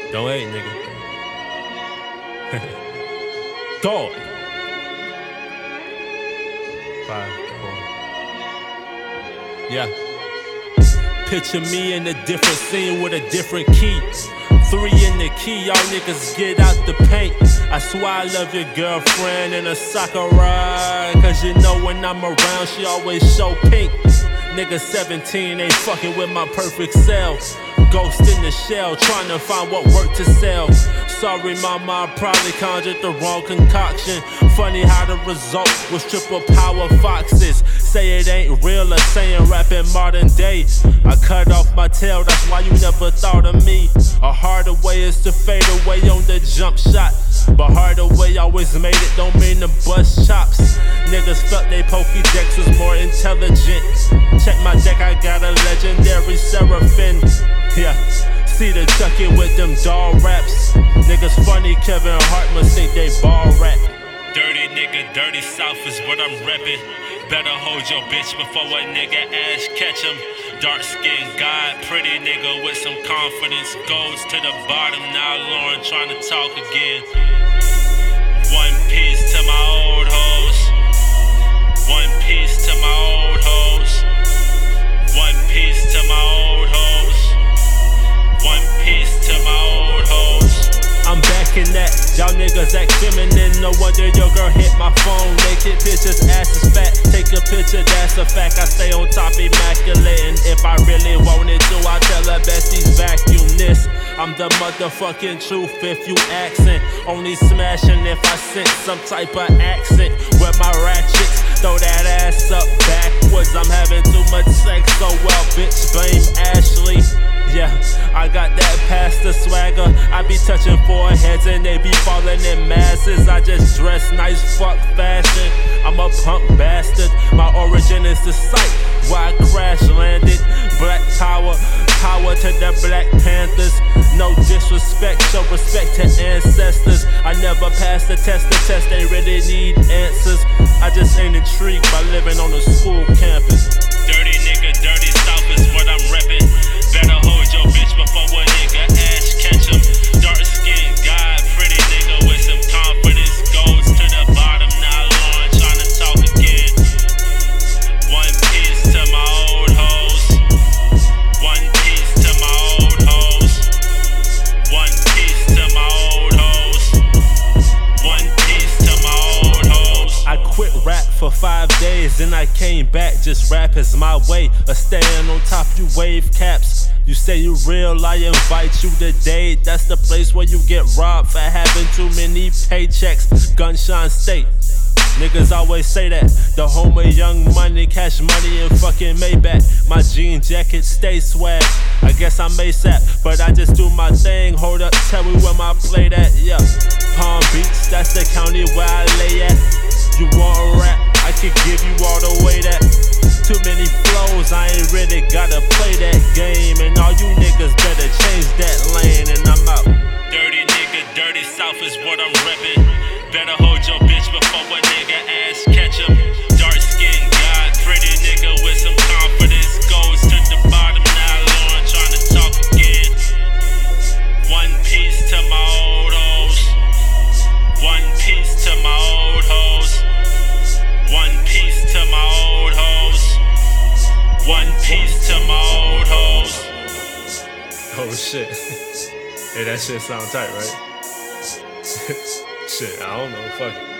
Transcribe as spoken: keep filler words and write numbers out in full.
Don't hate, nigga. Go. Five, four. Yeah. Picture me in a different scene with a different key. Three in the key, y'all niggas get out the paint. I swear I love your girlfriend in a soccer ride, cause you know when I'm around, she always show pink. Nigga seventeen ain't fucking with my perfect self. Ghost in the shell, trying to find what work to sell. Sorry mama, I probably conjured the wrong concoction. Funny how the result was triple power foxes. Say it ain't real or saying rap in modern day. I cut off my tail, that's why you never thought of me. A harder way is to fade away on the jump shot, but harder way always made it, don't mean to bust chops. Niggas felt they Pokédex was more intelligent. Check my deck, I got a legendary Seraphim. Yeah, see the Chucky with them doll raps. Niggas funny, Kevin Hart must think they ball rap. Dirty nigga, dirty south is what I'm reppin'. Better hold your bitch before a nigga ass catch him. Dark skin God, pretty nigga with some confidence. Goes to the bottom, now Lauren trying to talk again. One piece to my old hoes. One piece to my old hoes. One piece to my old hoes. One piece to my old hoes. I'm back in that, y'all niggas act feminine. No wonder your girl hit my phone. Naked pictures, ass is fat. Take a picture, that's a fact. I stay on top, immaculate. And if I really wanted to, I tell her besties vacuum this. I'm the motherfucking truth if you accent. Only smashing if I sense some type of accent. With my ratchets, throw that ass up backwards. I'm having too much sex, so well, bitch, blame Ashley. Yeah, I got that pastor swagger. I be touching foreheads and they be falling in masses. I just dress nice, fuck fashion. I'm a punk bastard. My origin is the site where I crash landed. Black power, power to the Black Panthers. No disrespect, show respect to ancestors. I never passed the test, the test they really need answers. I just ain't intrigued by living on a school campus. Dirty nigga, dirty south is what I'm reppin'. Better hold your bitch before a nigga ass catch him. Dark skin God, pretty nigga with some confidence. Goes to the bottom, now Lauren trying to talk again. One piece to my old hoes. One piece to my old hoes. One piece to my old hoes. One piece to my old hoes. I quit rap for five days, then I came back. Just rap is my way of staying on top, you wave caps. You say you real, I invite you to date. That's the place where you get robbed for having too many paychecks. Gunshine State, niggas always say that. The home of young money, cash money, and fucking Maybach. My jean jacket stay swag. I guess I'm ASAP, but I just do my thing. Hold up, tell me where my plate at. Yeah, Palm Beach, that's the county where I lay at. You want a rap? I could give you all the way that. Too many flows, I ain't really gotta play that game. And all you niggas better change that lane, and I'm out. Dirty nigga, dirty south is what I'm reppin'. Better hold your bitch before a nigga ass catch him. Dark skin God, pretty nigga with some confidence. Goes to the bottom, now Lauren trying to talk again. One piece to my old hoes. One piece to my old hoes. One piece to my old hoes. One piece to my old hoes. Oh shit. Hey, that shit sound tight, right? Shit, I don't know, fuck it.